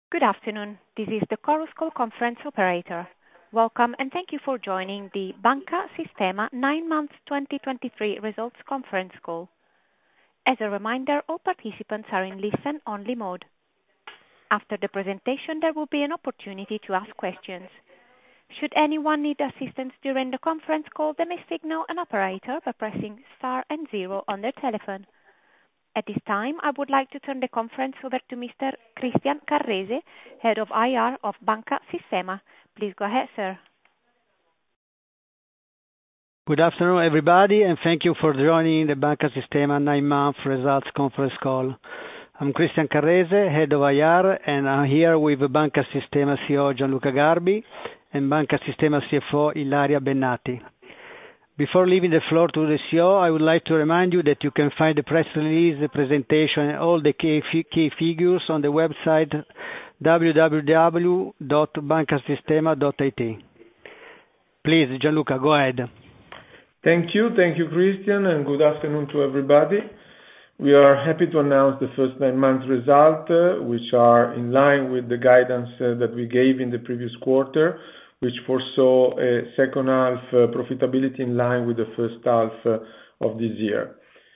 Good afternoon. This is the Chorus Call conference operator. Welcome, and thank you for joining the Banca Sistema 9 months 2023 results conference call. As a reminder, all participants are in listen-only mode. After the presentation, there will be an opportunity to ask questions. Should anyone need assistance during the conference call, they may signal an operator by pressing star and 0 on their telephone. At this time, I would like to turn the conference over to Mr. Christian Carrese, Head of IR of Banca Sistema. Please go ahead, sir. Good afternoon, everybody, and thank you for joining the Banca Sistema 9-month results conference call. I'm Christian Carrese, Head of IR, and I'm here with Banca Sistema CEO Gianluca Garbi and Banca Sistema CFO Ilaria Bennati. Before leaving the floor to the CEO, I would like to remind you that you can find the press release, the presentation, and all the key figures on the website www.bancasistema.it. Please, Gianluca, go ahead. Thank you, Christian, and good afternoon to everybody. We are happy to announce the first 9 months result, which are in line with the guidance that we gave in the previous quarter, which foresaw a second half profitability in line with the first half of this year.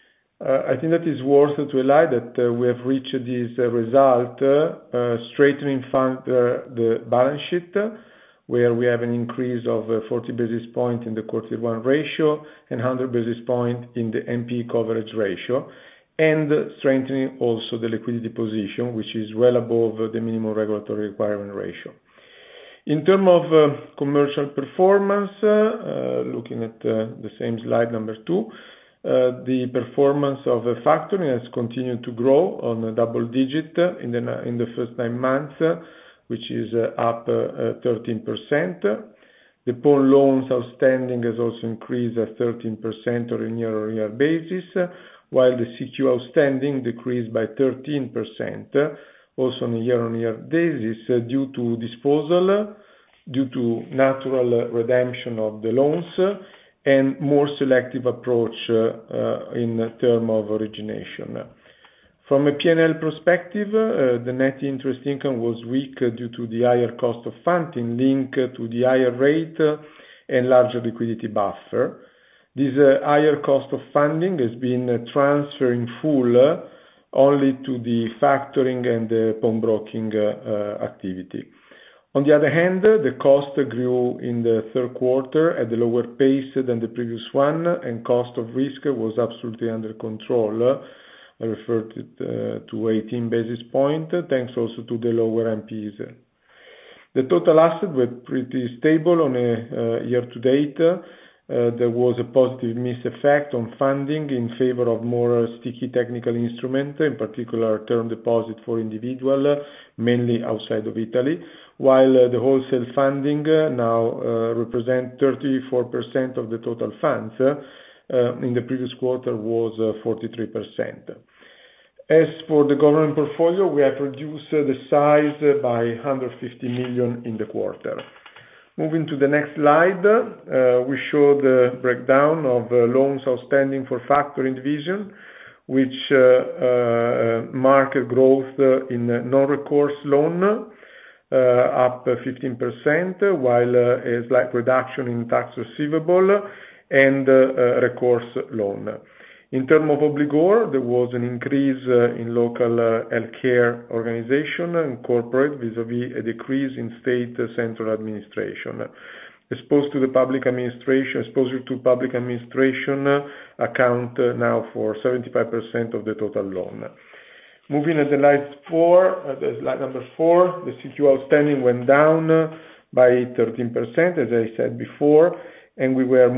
I think that is worth to highlight that we have reached this result straightening the balance sheet, where we have an increase of 40 basis points in the quarter one ratio and 100 basis points in the NPE coverage ratio, and strengthening also the liquidity position, which is well above the minimum regulatory requirement ratio. In terms of commercial performance, looking at the same slide, number 2, the performance of the factoring has continued to grow on a double digit in the first 9 months, which is up 13%. The pawn loans outstanding has also increased at 13% on a year-on-year basis, while the CQ outstanding decreased by 13%. Also on a year-on-year basis, due to disposal, due to natural redemption of the loans, and more selective approach in terms of origination. From a P&L perspective, the net interest income was weak due to the higher cost of funding linked to the higher rate and larger liquidity buffer. This higher cost of funding has been transferred in full only to the factoring and the pawnbroking activity. On the other hand, the cost grew in the third quarter at a lower pace than the previous one, and cost of risk was absolutely under control. I referred to 18 basis points, thanks also to the lower NPEs. The total assets were pretty stable on a year-to-date. There was a positive mix effect on funding in favor of more sticky technical instruments, in particular term deposit for individual, mainly outside of Italy, while the wholesale funding now represent 34% of the total funds. In the previous quarter was 43%. As for the government portfolio, we have reduced the size by 150 million in the quarter. Moving to the next slide, we show the breakdown of loans outstanding for factoring division, which market growth in non-recourse loan, up 15%, while a slight reduction in tax receivable and recourse loan. In terms of obligor, there was an increase in local healthcare organization and corporate vis-à-vis a decrease in state central administration. Exposure to public administration account now for 75% of the total loan. Moving at the slide number 4, the CQ outstanding went down by 13%, as I said before, and we were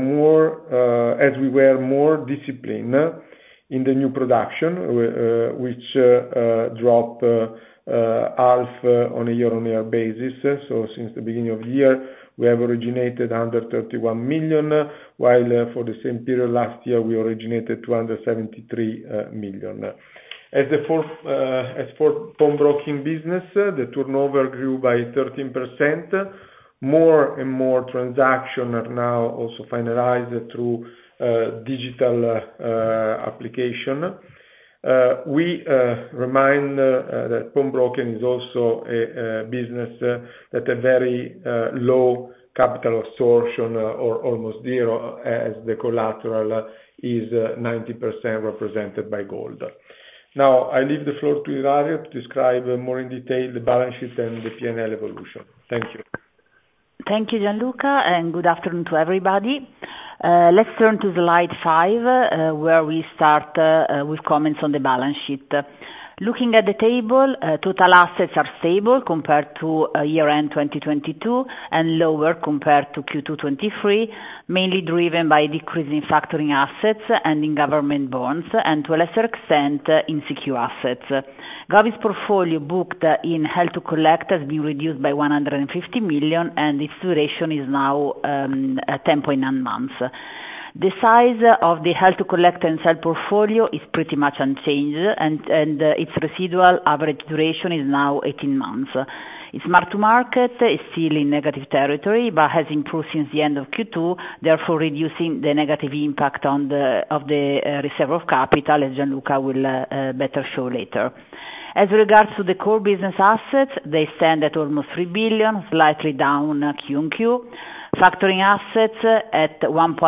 more disciplined in the new production, which dropped half on a year-on-year basis. So since the beginning of the year, we have originated under 31 million, while for the same period last year, we originated 273 million. As for pawnbroking business, the turnover grew by 13%. More and more transactions are now also finalized through digital application. We remind that pawnbroking is also a business that a very low capital absorption or almost zero, as the collateral is 90% represented by gold. Now, I leave the floor to Ilaria to describe more in detail the balance sheet and the P&L evolution. Thank you. Thank you, Gianluca, and good afternoon to everybody. Let's turn to slide 5, where we start with comments on the balance sheet. Looking at the table, total assets are stable compared to year-end 2022 and lower compared to Q2 23, mainly driven by decrease in factoring assets and in government bonds, and to a lesser extent in secure assets. Govies portfolio booked in held to collect has been reduced by 150 million, and its duration is now 10.9 months. The size of the held to collect and sell portfolio is pretty much unchanged, and its residual average duration is now 18 months. Its mark-to-market is still in negative territory, but has improved since the end of Q2, therefore reducing the negative impact of the reserve of capital, as Gianluca will better show later. As regards to the core business assets, they stand at almost 3 billion, slightly down Q-on-Q. Factoring assets at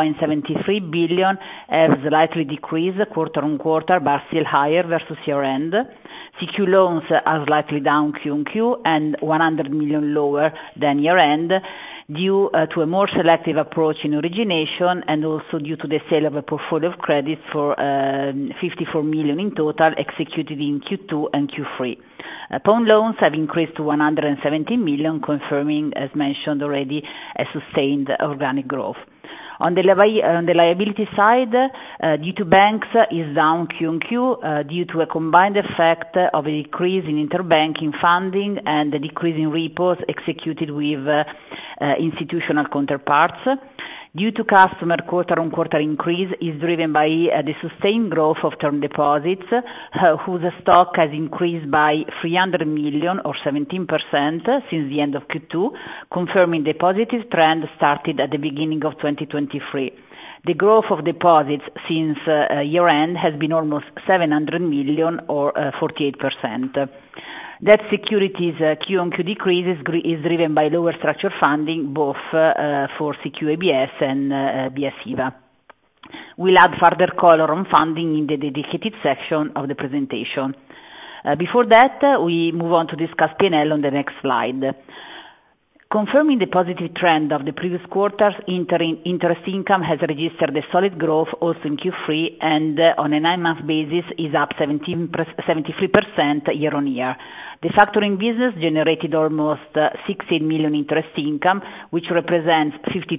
1.73 billion have slightly decreased quarter-on-quarter, but still higher versus year-end. CQ loans are slightly down Q-on-Q and 100 million lower than year-end, due to a more selective approach in origination, and also due to the sale of a portfolio of credits for 54 million in total executed in Q2 and Q3. Pawn loans have increased to 170 million, confirming, as mentioned already, a sustained organic growth. On the liability side, due to banks is down Q-on-Q due to a combined effect of a decrease in interbanking funding and a decrease in repos executed with institutional counterparts. Due to customer quarter-on-quarter increase is driven by the sustained growth of term deposits, whose stock has increased by 300 million or 17% since the end of Q2, confirming the positive trend started at the beginning of 2023. The growth of deposits since year-end has been almost 700 million or 48%. Debt securities Q-on-Q decrease is driven by lower structured funding, both for CQ ABS and BS-IVA. We'll add further color on funding in the dedicated section of the presentation. Before that, we move on to discuss P&L on the next slide. Confirming the positive trend of the previous quarters, interest income has registered a solid growth also in Q3, and on a 9-month basis is up 73% year-on-year. The factoring business generated almost 16 million interest income, which represents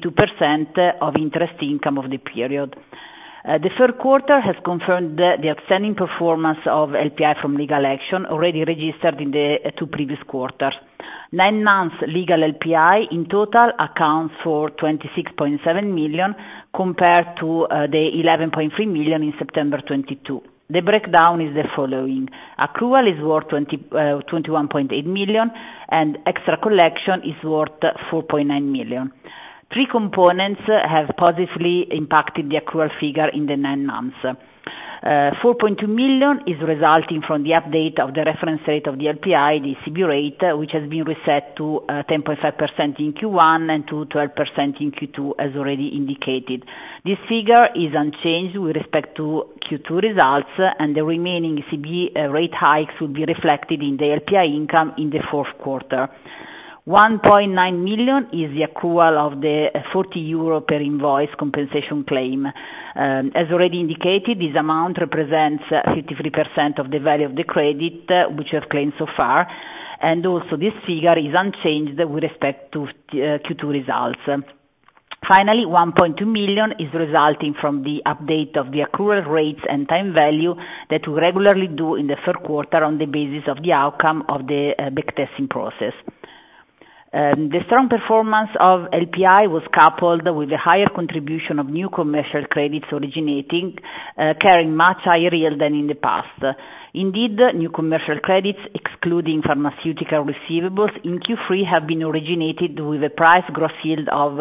52% of interest income of the period. The third quarter has confirmed the outstanding performance of LPI from legal action already registered in the 2 previous quarters. 9 months legal LPI in total accounts for 26.7 million compared to the 11.3 million in September 22. The breakdown is the following. Accrual is worth 21.8 million and extra collection is worth 4.9 million. 3 components have positively impacted the accrual figure in the 9 months. 4.2 million is resulting from the update of the reference rate of the LPI, the ECB rate, which has been reset to 10.5% in Q1 and to 12% in Q2, as already indicated. This figure is unchanged with respect to Q2 results, and the remaining ECB rate hikes will be reflected in the LPI income in the fourth quarter. 1.9 million is the accrual of the 40 euro per invoice compensation claim. As already indicated, this amount represents 53% of the value of the credit which we have claimed so far, and also this figure is unchanged with respect to Q2 results. Finally, 1.2 million is resulting from the update of the accrual rates and time value that we regularly do in the third quarter on the basis of the outcome of the backtesting process. The strong performance of LPI was coupled with a higher contribution of new commercial credits originating, carrying much higher yield than in the past. Indeed, new commercial credits, excluding pharmaceutical receivables, in Q3 have been originated with a price gross yield of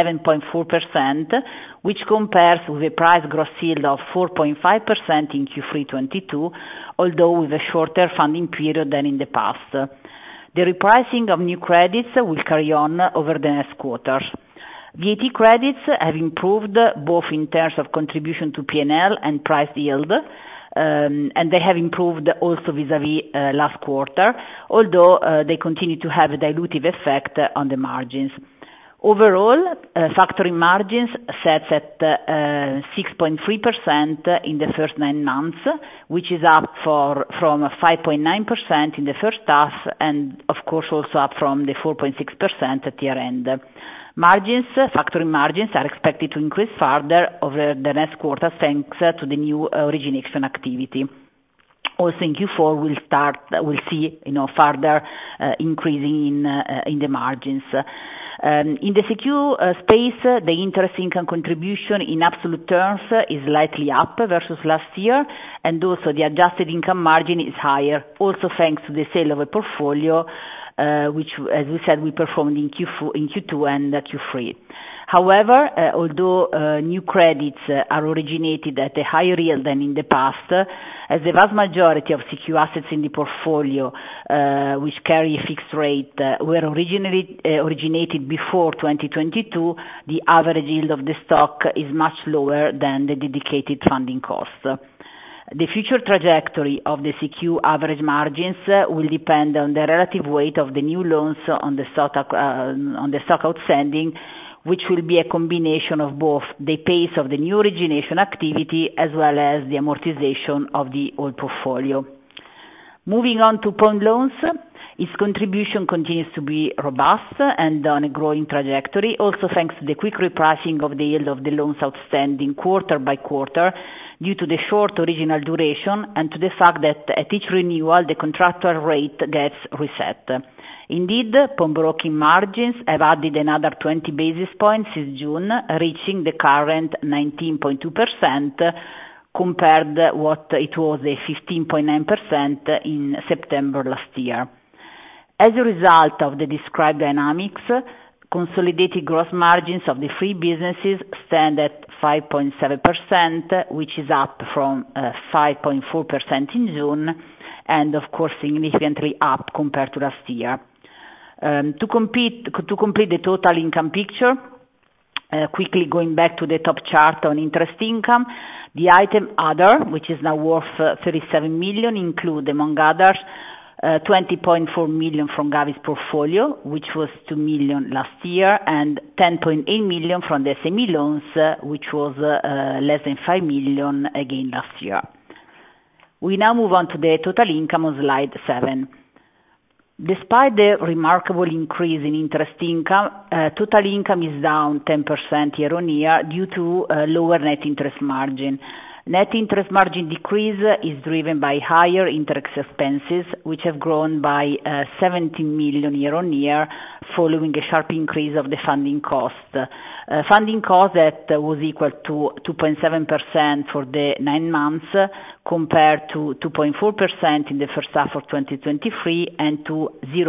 7.4%, which compares with a price gross yield of 4.5% in Q3 22, although with a shorter funding period than in the past. The repricing of new credits will carry on over the next quarters. VAT credits have improved both in terms of contribution to P&L and price yield, and they have improved also vis-à-vis last quarter, although they continue to have a dilutive effect on the margins. Overall, factoring margins sets at 6.3% in the first 9 months, which is up from 5.9% in the first half, and of course also up from the 4.6% at year end. Factoring margins are expected to increase further over the next quarter thanks to the new origination activity. Also in Q4 we'll see further increasing in the margins. In the secure space, the interest income contribution in absolute terms is slightly up versus last year, and also the adjusted income margin is higher, also thanks to the sale of a portfolio, which, as we said, we performed in Q2 and Q3. However, although new credits are originated at a higher yield than in the past, as the vast majority of secure assets in the portfolio, which carry a fixed rate, were originated before 2022, the average yield of the stock is much lower than the dedicated funding cost. The future trajectory of the secure average margins will depend on the relative weight of the new loans on the stock outstanding, which will be a combination of both the pace of the new origination activity as well as the amortization of the old portfolio. Moving on to pawn loans, its contribution continues to be robust and on a growing trajectory, also thanks to the quick repricing of the yield of the loans outstanding quarter by quarter due to the short original duration and to the fact that at each renewal the contractual rate gets reset. Indeed, pawnbroking margins have added another 20 basis points since June, reaching the current 19.2% compared what it was a 15.9% in September last year. As a result of the described dynamics, consolidated gross margins of the three businesses stand at 5.7%, which is up from 5.4% in June, and of course significantly up compared to last year. To complete the total income picture, quickly going back to the top chart on interest income, the item other, which is now worth 37 million, include among others 20.4 million from Gavi's portfolio, which was 2 million last year, and 10.8 million from the SME loans, which was less than 5 million again last year. We now move on to the total income on slide 7. Despite the remarkable increase in interest income, total income is down 10% year-on-year due to lower net interest margin. Net interest margin decrease is driven by higher interest expenses, which have grown by 17 million year-on-year, following a sharp increase of the funding cost. Funding cost that was equal to 2.7% for the 9 months, compared to 2.4% in the first half of 2023 and to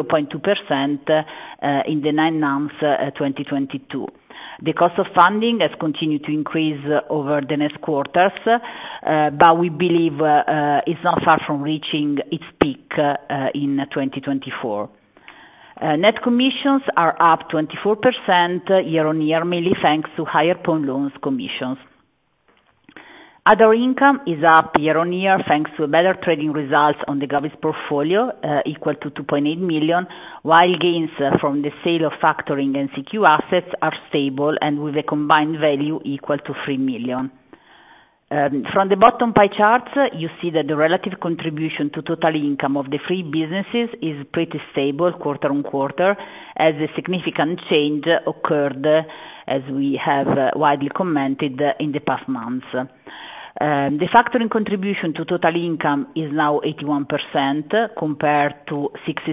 0.2% in the 9 months 2022. The cost of funding has continued to increase over the next quarters, but we believe it's not far from reaching its peak in 2024. Net commissions are up 24% year-on-year, mainly thanks to higher pawn loans commissions. Other income is up year-on-year thanks to better trading results on the Gavi's portfolio, equal to 2.8 million, while gains from the sale of factoring and secure assets are stable and with a combined value equal to 3 million. From the bottom pie charts, you see that the relative contribution to total income of the three businesses is pretty stable quarter on quarter, as a significant change occurred, as we have widely commented in the past months. The factoring contribution to total income is now 81% compared to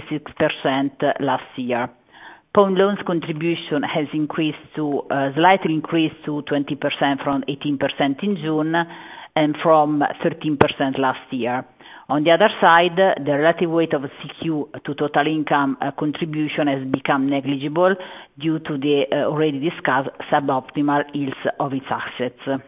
66% last year. Pawn loans contribution has slightly increased to 20% from 18% in June and from 13% last year. On the other side, the relative weight of CQ to total income contribution has become negligible due to the already discussed suboptimal yields of its assets.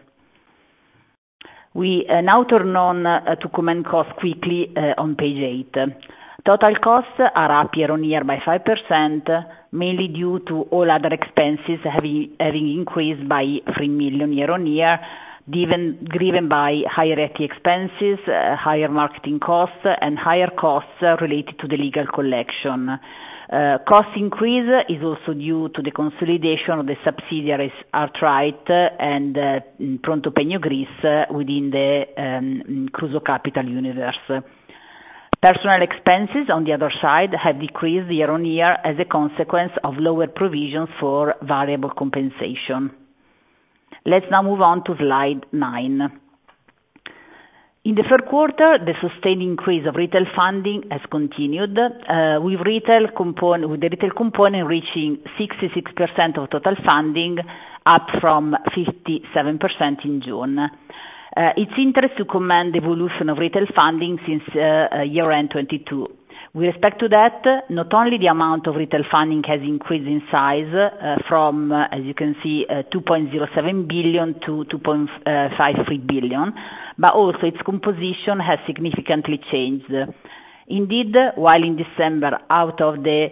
We now turn on to comment costs quickly on page 8. Total costs are up year-on-year by 5%, mainly due to all other expenses having increased by 3 million year-on-year, driven by higher IT expenses, higher marketing costs, and higher costs related to the legal collection. Cost increase is also due to the consolidation of the subsidiaries Art-Rite and Pronto Pegno Greece within the Kruso Kapital universe. Personnel expenses, on the other side, have decreased year-on-year as a consequence of lower provisions for variable compensation. Let's now move on to slide 9. In the third quarter, the sustained increase of retail funding has continued, with the retail component reaching 66% of total funding, up from 57% in June. It's interesting to comment the evolution of retail funding since year-end 22. With respect to that, not only the amount of retail funding has increased in size from, as you can see, 2.07 billion to 2.53 billion, but also its composition has significantly changed. Indeed, while in December, out of the,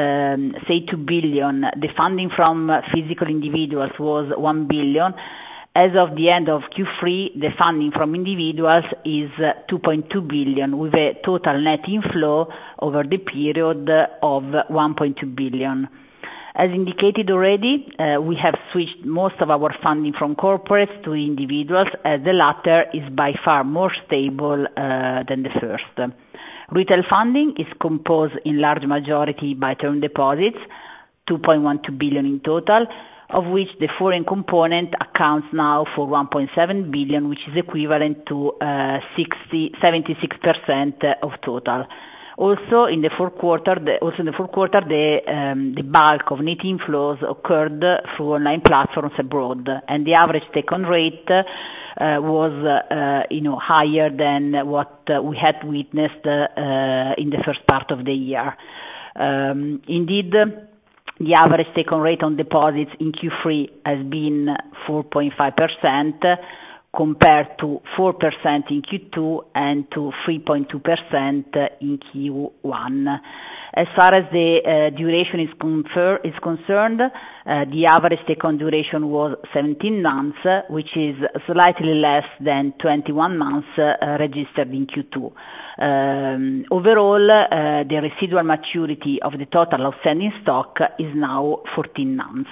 2 billion, the funding from physical individuals was 1 billion, as of the end of Q3, the funding from individuals is 2.2 billion, with a total net inflow over the period of 1.2 billion. As indicated already, we have switched most of our funding from corporates to individuals, as the latter is by far more stable than the first. Retail funding is composed in large majority by term deposits, 2.12 billion in total, of which the foreign component accounts now for 1.7 billion, which is equivalent to 76% of total. Also in the fourth quarter, the bulk of net inflows occurred through online platforms abroad, and the average take-on rate was higher than what we had witnessed in the first part of the year. Indeed, the average take-on rate on deposits in Q3 has been 4.5%, compared to 4% in Q2 and to 3.2% in Q1. As far as the duration is concerned, the average take-on duration was 17 months, which is slightly less than 21 months registered in Q2. Overall, the residual maturity of the total outstanding stock is now 14 months.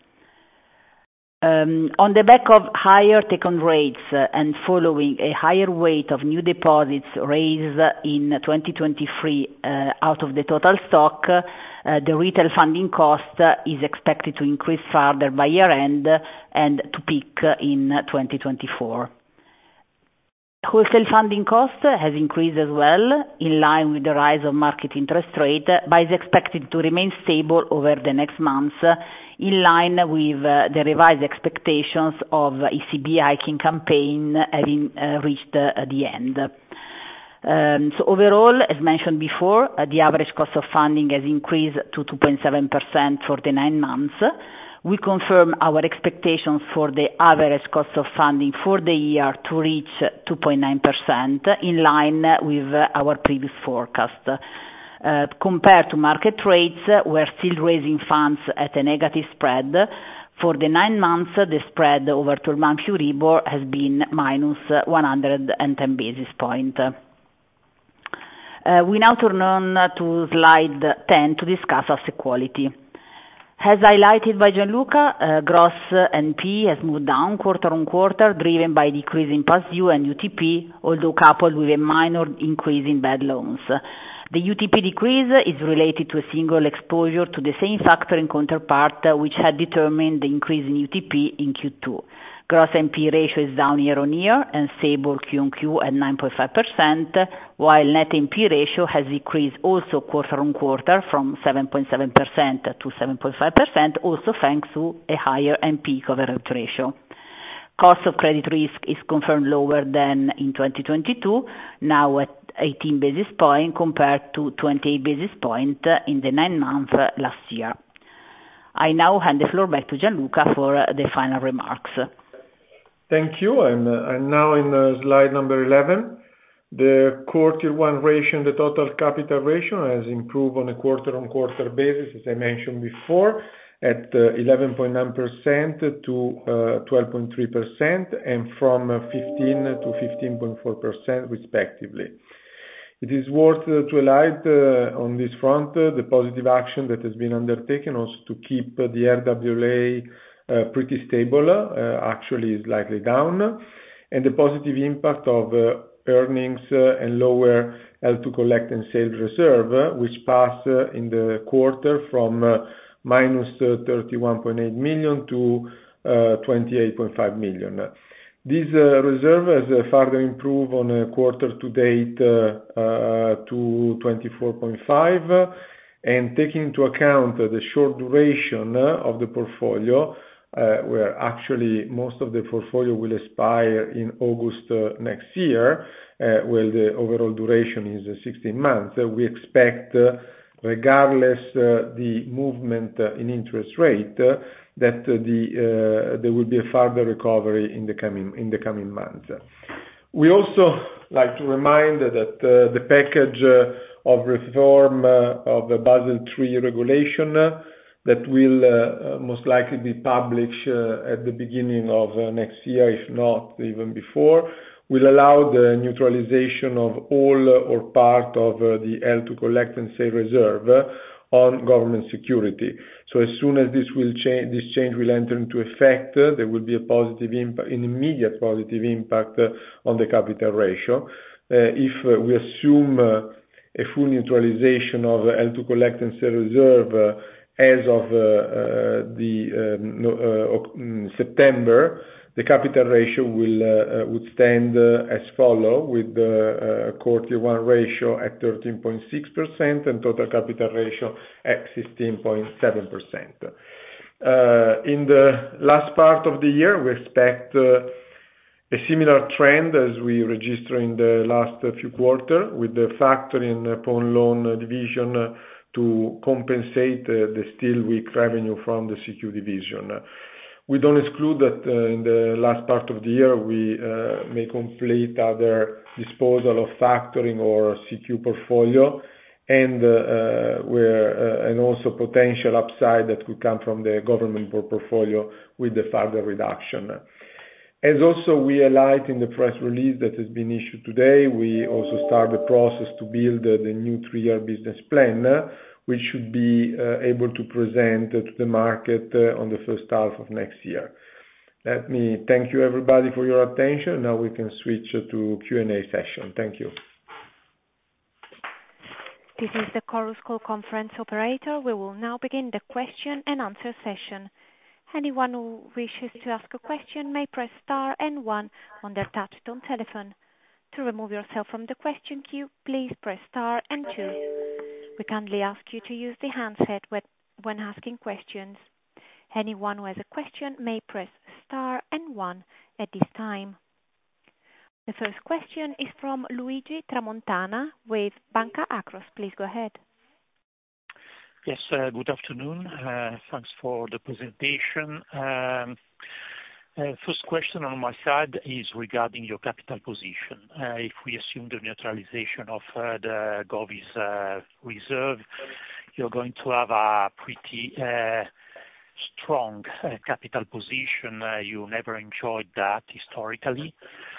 On the back of higher take-on rates and following a higher weight of new deposits raised in 2023 out of the total stock, the retail funding cost is expected to increase further by year-end and to peak in 2024. Wholesale funding cost has increased as well, in line with the rise of market interest rate, but is expected to remain stable over the next months, in line with the revised expectations of ECB hiking campaign having reached the end. So overall, as mentioned before, the average cost of funding has increased to 2.7% for the 9 months. We confirm our expectations for the average cost of funding for the year to reach 2.9%, in line with our previous forecast. Compared to market rates, we're still raising funds at a negative spread. For the 9 months, the spread over 12-month Euribor has been minus 110 basis points. We now turn on to slide 10 to discuss asset quality. As highlighted by Gianluca, gross NP has moved down quarter-on-quarter, driven by decrease in past due and UTP, although coupled with a minor increase in bad loans. The UTP decrease is related to a single exposure to the same factoring counterpart which had determined the increase in UTP in Q2. Gross NP ratio is down year-on-year and stable Q-on-Q at 9.5%, while net NP ratio has decreased also quarter-on-quarter from 7.7% to 7.5%, also thanks to a higher NP coverage ratio. Cost of credit risk is confirmed lower than in 2022, now at 18 basis points compared to 28 basis points in the 9 months last year. I now hand the floor back to Gianluca for the final remarks. Thank you. I'm now in slide number 11. The Core Tier 1 ratio and the total capital ratio has improved on a quarter-on-quarter basis, as I mentioned before, at 11.9% to 12.3%, and from 15 to 15.4% respectively. It is worth to highlight on this front the positive action that has been undertaken also to keep the RWA pretty stable, actually slightly down, and the positive impact of earnings and lower L2 collect and sales reserve, which passed in the quarter from minus 31.8 million to 28.5 million. This reserve has further improved on a quarter to date to 24.5, and taking into account the short duration of the portfolio, where actually most of the portfolio will expire in August next year, where the overall duration is 16 months. We expect, regardless the movement in interest rate, that there will be a further recovery in the coming months. We also like to remind that the package of reform of the Basel III regulation that will most likely be published at the beginning of next year, if not even before, will allow the neutralization of all or part of the L2 collect and sale reserve on government security. So as soon as this change will enter into effect, there will be a positive impact, an immediate positive impact on the capital ratio. If we assume a full neutralization of L2 collect and sale reserve as of September, the capital ratio would stand as follow, with the Core Tier 1 ratio at 13.6% and total capital ratio at 16.7%. In the last part of the year, we expect a similar trend as we register in the last few quarters, with the factoring and pawn loan division to compensate the still weak revenue from the CQ division. We don't exclude that in the last part of the year we may complete other disposal of factoring or CQ portfolio, and also potential upside that could come from the government portfolio with the further reduction. As also we highlight in the press release that has been issued today, we also start the process to build the new 3-year business plan, which should be able to present to the market on the first half of next year. Let me thank you everybody for your attention. Now we can switch to Q&A session. Thank you. This is the Chorus Call conference operator. We will now begin the question and answer session. Anyone who wishes to ask a question may press star and one on their touchtone telephone. To remove yourself from the question queue, please press star and two. We kindly ask you to use the handset when asking questions. Anyone who has a question may press star and one at this time. The first question is from Luigi Tramontana with Banca Akros. Please go ahead. Yes, good afternoon. Thanks for the presentation. First question on my side is regarding your capital position. If we assume the neutralization of the Govies reserve, you're going to have a pretty strong capital position. You never enjoyed that historically.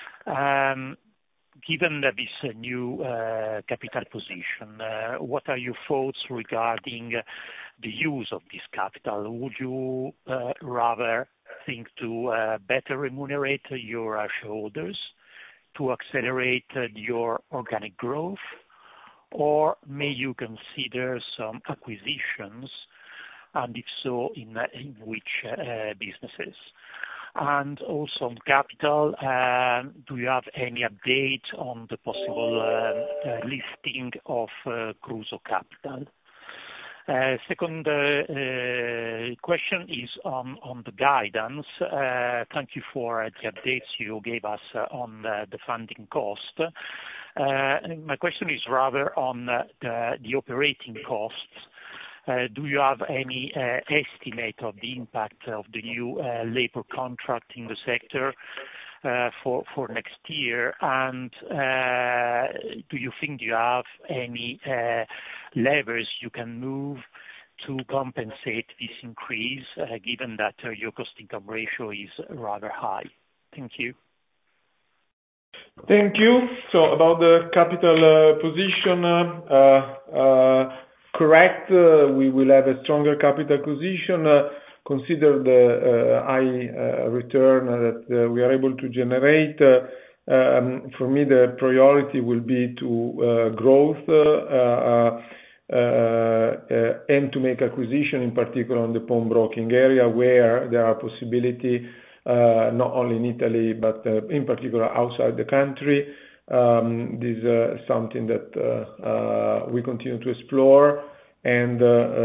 Given that this new capital position, what are your thoughts regarding the use of this capital? Would you rather think to better remunerate your shareholders, to accelerate your organic growth, or may you consider some acquisitions, and if so, in which businesses? And also on capital, do you have any update on the possible listing of Kruso Kapital? Second question is on the guidance. Thank you for the updates you gave us on the funding cost. My question is rather on the operating costs. Do you have any estimate of the impact of the new labor contract in the sector for next year? And do you think you have any levers you can move to compensate this increase, given that your cost-income ratio is rather high? Thank you. Thank you. So about the capital position, correct, we will have a stronger capital position. Consider the high return that we are able to generate. For me, the priority will be to growth and to make acquisition, in particular on the pawnbroking area, where there are possibility not only in Italy but in particular outside the country. This is something that we continue to explore, and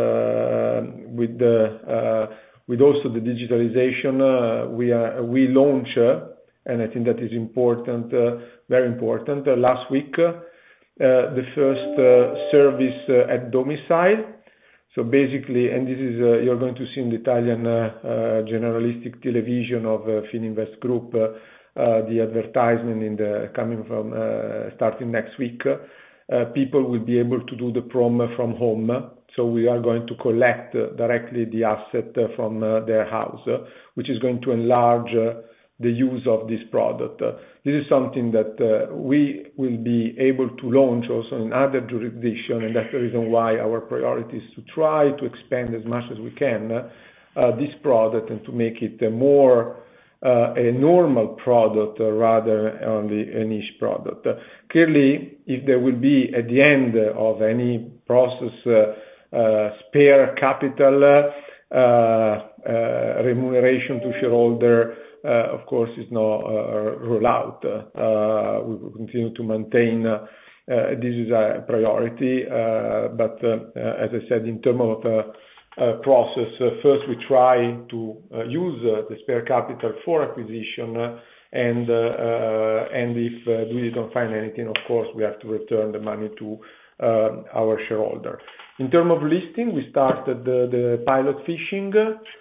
with also the digitalization, we launch, and I think that is important, very important. Last week, the first service at domicile. So basically, and this is you're going to see in the Italian generalistic television of Fininvest Group, the advertisement coming from starting next week. People will be able to do the prom from home. So we are going to collect directly the asset from their house, which is going to enlarge the use of this product. This is something that we will be able to launch also in other jurisdictions, and that's the reason why our priority is to try to expand as much as we can this product and to make it more a normal product rather only a niche product. Clearly, if there will be at the end of any process spare capital, remuneration to shareholder, of course, is not ruled out. We will continue to maintain this is a priority, but as I said, in terms of process, first we try to use the spare capital for acquisition, and if we don't find anything, of course, we have to return the money to our shareholder. In terms of listing, we started the pilot fishing.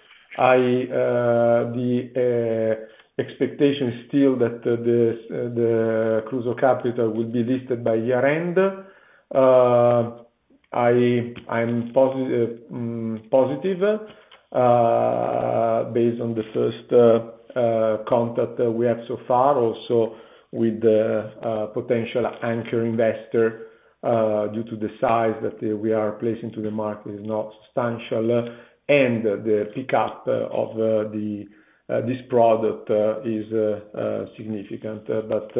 The expectation is still that the Kruso Kapital will be listed by year end. I'm positive based on the first contact we have so far, also with the potential anchor investor, due to the size that we are placing to the market is not substantial, and the pickup of this product is significant. But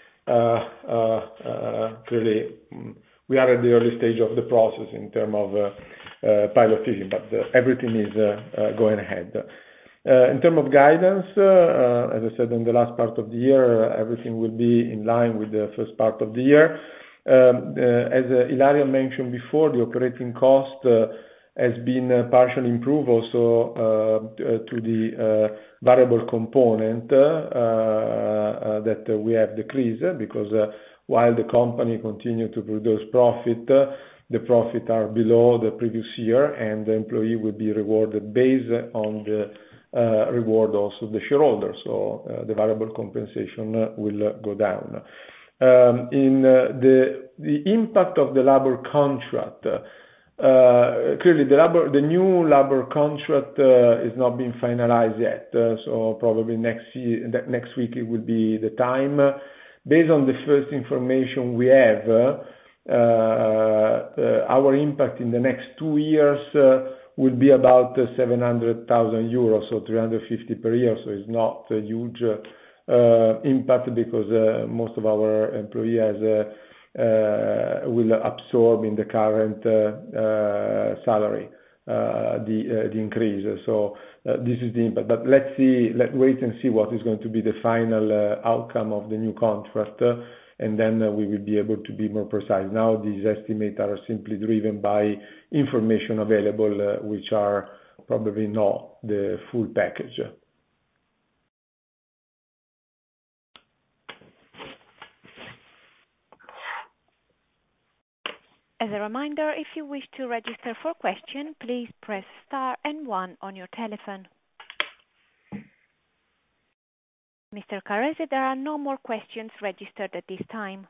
clearly, we are at the early stage of the process in terms of pilot fishing, but everything is going ahead. In terms of guidance, as I said, in the last part of the year, everything will be in line with the first part of the year. As Ilaria mentioned before, the operating cost has been partially improved also to the variable component that we have decreased, because while the company continued to produce profit, the profit are below the previous year, and the employee will be rewarded based on the reward also the shareholder. So the variable compensation will go down. In the impact of the labor contract, clearly the new labor contract is not being finalized yet, so probably next week it will be the time. Based on the first information we have, our impact in the next 2 years will be about 700,000 euros, so 350 per year. So it's not a huge impact, because most of our employees will absorb in the current salary the increase. So this is the impact. But let's wait and see what is going to be the final outcome of the new contract, and then we will be able to be more precise. Now these estimates are simply driven by information available, which are probably not the full package. As a reminder, if you wish to register for question, please press star and one on your telephone. Mr. Carrese, there are no more questions registered at this time.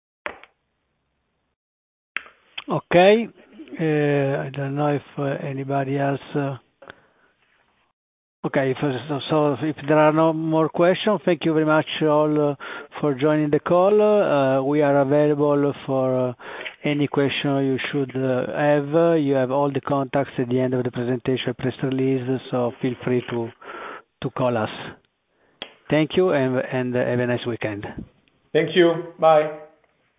Okay. I don't know if anybody else. Okay, so if there are no more questions, thank you very much all for joining the call. We are available for any question you should have. You have all the contacts at the end of the presentation press release, so feel free to call us. Thank you and have a nice weekend. Thank you. Bye.